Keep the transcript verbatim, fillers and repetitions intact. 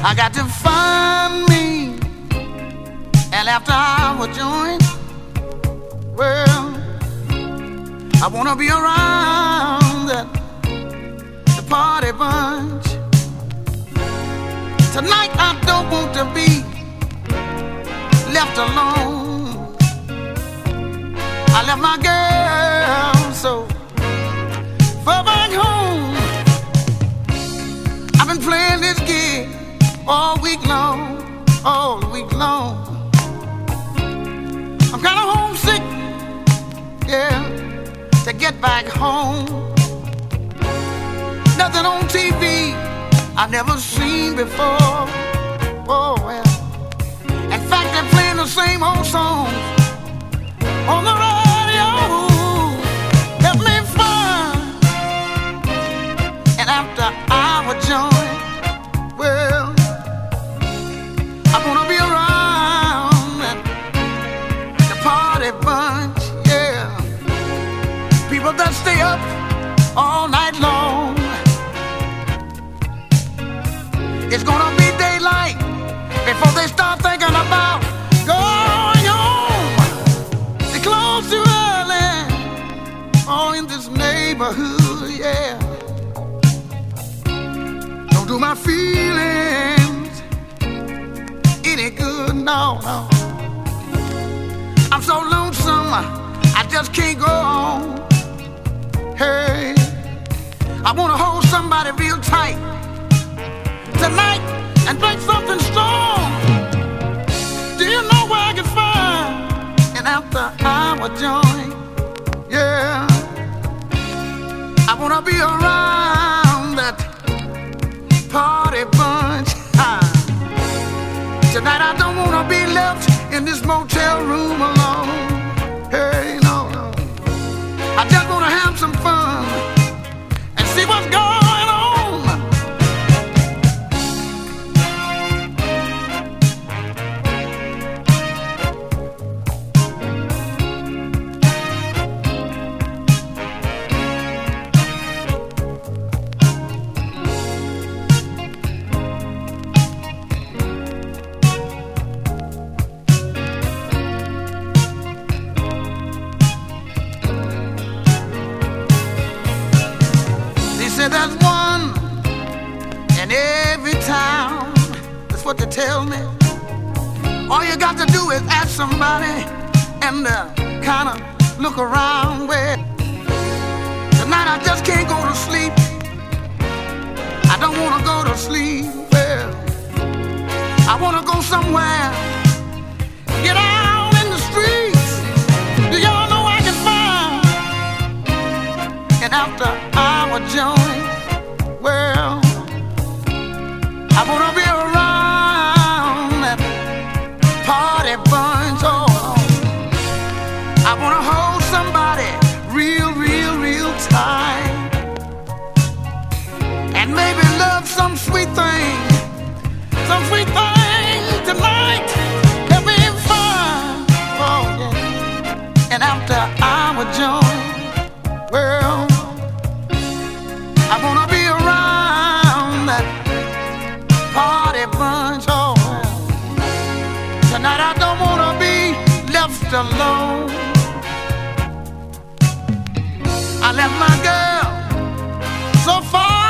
I got to find me an after hour joint. Well, I wanna be around that the party bunch. Tonight I don't want to be left alone. I left my girl so far back home. I've been playing this gig all week long, all week long. I'm kinda homesick, yeah, to get back home. Nothing on T V I've never seen before. Oh well. In fact, they're playing the same old songs on the radio. Help me find an after hour joint. Well, I wanna be around the party bunch, yeah. People that stay up all night long. It's gonna be daylight before they start thinking about going home. They close too early, all in this neighborhood, yeah. Don't do my feelings any good, no, no. I'm so lonesome, I just can't go on. Hey, I wanna hold somebody real tight tonight and drink something strong. Do you know where I can find an after hour joint? Yeah, I wanna be around that party bunch. Tonight I don't wanna be left in this motel room alone. Hey, no, no. I just wanna have some fun and see what's going on. There's one in every town. That's what they tell me. All you got to do is ask somebody and uh, kind of look around. Where tonight I just can't go to sleep. I don't want to go to sleep. Well, I want to go somewhere, get out in the streets. Do y'all know I can find an after hour joint? Well, I wanna be around that party bunch. Oh, I wanna hold somebody real, real, real tight, and maybe love some sweet thing, some sweet thing tonight. Let me find, oh yeah, an after hour joint. Well, I wanna be around that party bunch, oh. Tonight I don't wanna be left alone. I left my girl so far